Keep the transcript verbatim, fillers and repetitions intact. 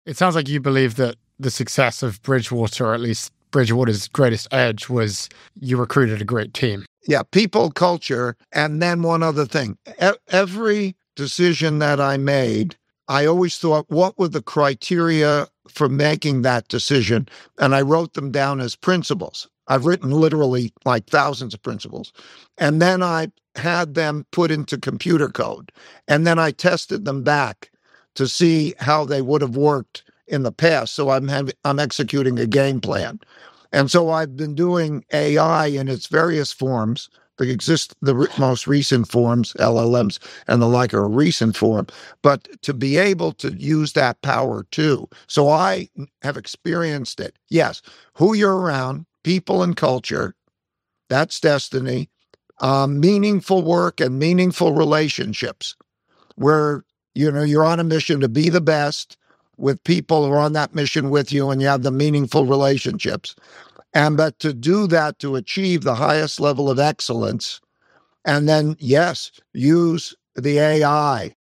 It sounds like you believe that the success of Bridgewater, or at least Bridgewater's greatest edge, was you recruited a great team. Yeah, people, culture, and then one other thing. E- every decision that I made, I always thought, what were the criteria for making that decision? And I wrote them down as principles. I've written literally like thousands of principles. And then I had them put into computer code. And then I tested them back to see how they would have worked in the past. So I'm having, I'm executing a game plan. And so I've been doing A I in its various forms. The exist the re- most recent forms, L L Ms and the like, are a recent form, but to be able to use that power too. So I have experienced it. Yes, who you're around, people and culture, that's destiny. Um, meaningful work and meaningful relationships, where you know you're on a mission to be the best with people who are on that mission with you, and you have the meaningful relationships. And but to do that, to achieve the highest level of excellence, and then, yes, use the A I